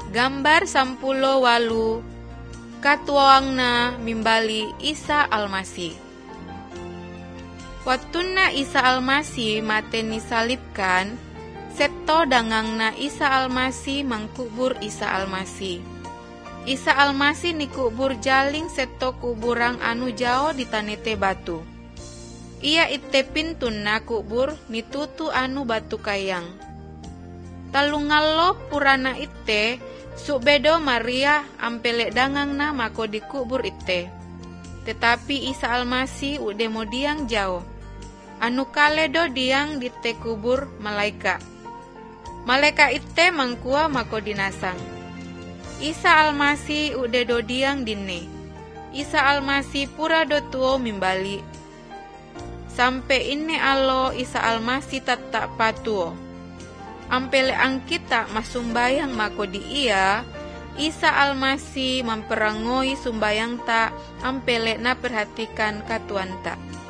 Gambar 18 katuangna mimbali Isa Almasih. Wattuna Isa Almasih mateni salibkan, setto dangangna Isa Almasih mangkubur Isa Almasih. Isa Almasih nikubur jaling setto kuburang anu jao di tanete batu. Ia itte pintunna kubur nitutu anu batu kayang. Talungallo purana itte subedo Maria ampele dangangna mako dikubur itte. Tetapi Isa Almasih ude mo diang jauh. Anu kaledo diang ditte kubur malaika. Malaika itte mangkua mako dinasang. Isa Almasih ude do diang dinne. Isa Almasih pura do tuo mimbali. Sampai ini allo Isa Almasih tatak patuo. Ampele angkita masumbayang mako di ia, Isa Almasih memperangoi sumbayang ta ampele na perhatikan katuanta.